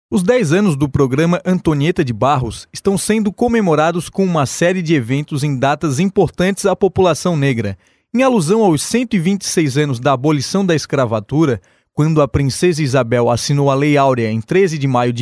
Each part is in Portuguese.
Os 10 anos do programa Antonieta de Barros estão sendo comemorados com uma série de eventos em datas importantes à população negra. Em alusão aos 126 anos da abolição da escravatura, quando a princesa Isabel assinou a Lei Áurea em 13 de maio de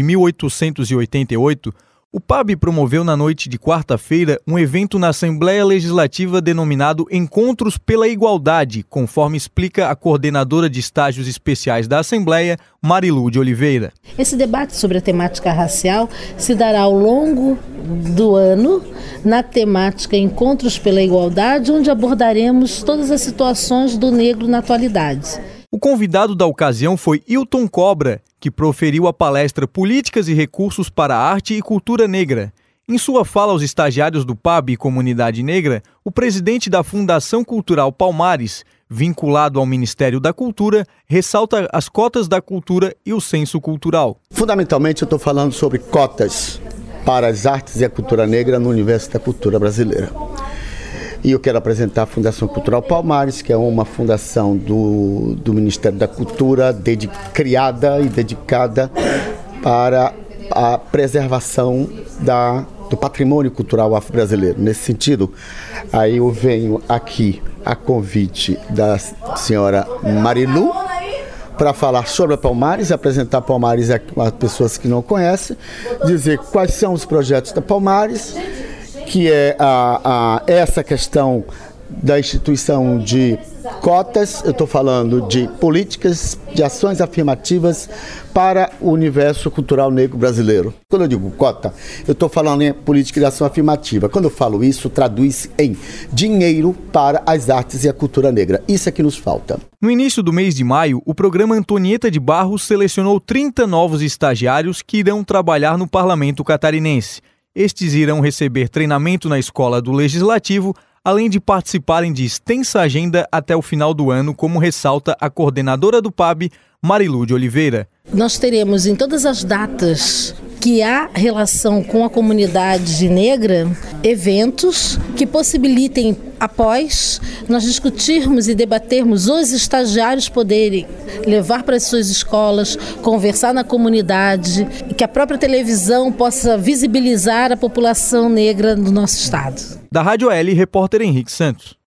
1888, o PAB promoveu na noite de quarta-feira um evento na Assembleia Legislativa denominado Encontros pela Igualdade, conforme explica a coordenadora de estágios especiais da Assembleia, Marilu de Oliveira. Esse debate sobre a temática racial se dará ao longo do ano na temática Encontros pela Igualdade, onde abordaremos todas as situações do negro na atualidade. O convidado da ocasião foi Hilton Cobra, que proferiu a palestra Políticas e Recursos para a Arte e Cultura Negra. Em sua fala aos estagiários do PAB e Comunidade Negra, o presidente da Fundação Cultural Palmares, vinculado ao Ministério da Cultura, ressalta as cotas da cultura e o censo cultural. Fundamentalmente eu estou falando sobre cotas para as artes e a cultura negra no universo da cultura brasileira. E eu quero apresentar a Fundação Cultural Palmares, que é uma fundação do Ministério da Cultura, criada e dedicada para a preservação do patrimônio cultural afro-brasileiro. Nesse sentido, aí eu venho aqui a convite da senhora Marilu para falar sobre a Palmares, apresentar a Palmares a pessoas que não conhecem, dizer quais são os projetos da Palmares, que é essa questão da instituição de cotas. Eu estou falando de políticas, de ações afirmativas para o universo cultural negro brasileiro. Quando eu digo cota, eu estou falando em política de ação afirmativa. Quando eu falo isso, traduz em dinheiro para as artes e a cultura negra. Isso é que nos falta. No início do mês de maio, o programa Antonieta de Barros selecionou 30 novos estagiários que irão trabalhar no Parlamento Catarinense. Estes irão receber treinamento na Escola do Legislativo, além de participarem de extensa agenda até o final do ano, como ressalta a coordenadora do PAB, Marilu de Oliveira. Nós teremos em todas as datas que há relação com a comunidade negra, eventos que possibilitem, após nós discutirmos e debatermos, os estagiários poderem levar para as suas escolas, conversar na comunidade, que a própria televisão possa visibilizar a população negra do nosso estado. Da Rádio L, repórter Henrique Santos.